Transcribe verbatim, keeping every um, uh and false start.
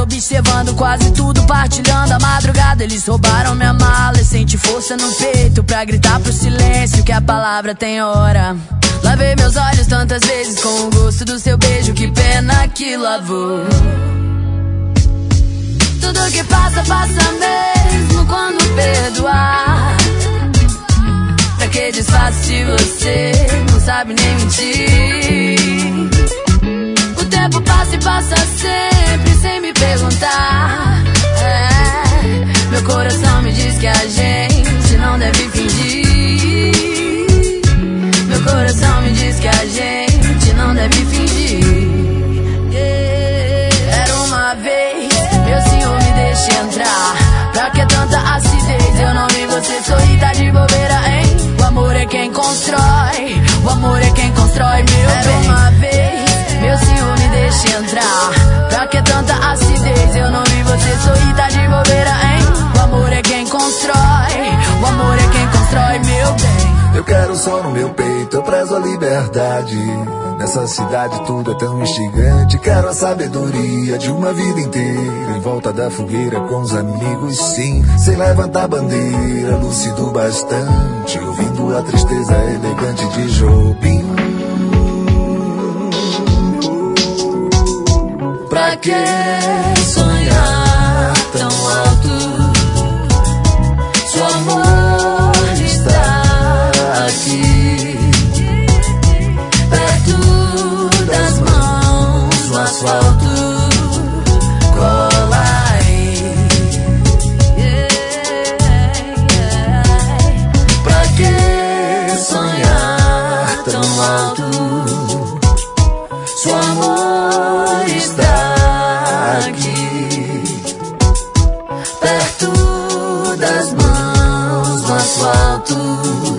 observando quase tudo, partilhando a madrugada. Eles roubaram minha mala e senti força no peito pra gritar pro silêncio que a palavra tem hora. Lavei meus olhos tantas vezes com o gosto do seu beijo, que pena que lavou. Tudo que passa, passa mesmo quando perdoar. Pra que disfarce se você não sabe nem mentir? O tempo passa e passa sempre sem me perguntar. É, meu coração me diz que a gente não deve fingir. Meu coração me diz que a gente não deve fingir. Yeah. Era uma vez, meu senhor, me deixe entrar. Pra que tanta acidez? Eu não vi você sorrir, tá de bobeira, hein? O amor é quem constrói, o amor é quem constrói, meu Era bem. Uma vez, meu senhor, me deixe entrar. Pra que tanta acidez? Eu não vi você sorrir, tá de bobeira, hein? O amor é quem constrói, o amor é quem constrói, meu bem. Eu quero sol no meu peito, eu prezo a liberdade. Nessa cidade tudo é tão instigante. Quero a sabedoria de uma vida inteira em volta da fogueira com os amigos, sim. Sem levantar bandeira, lúcido bastante, ouvindo a tristeza elegante de Jobim. Pra que sonhar tão alto? Seu amor está aqui, perto das mãos, no asfalto. Cola aí. Pra que sonhar tão alto? Seu amor está aqui, perto das mãos, no asfalto.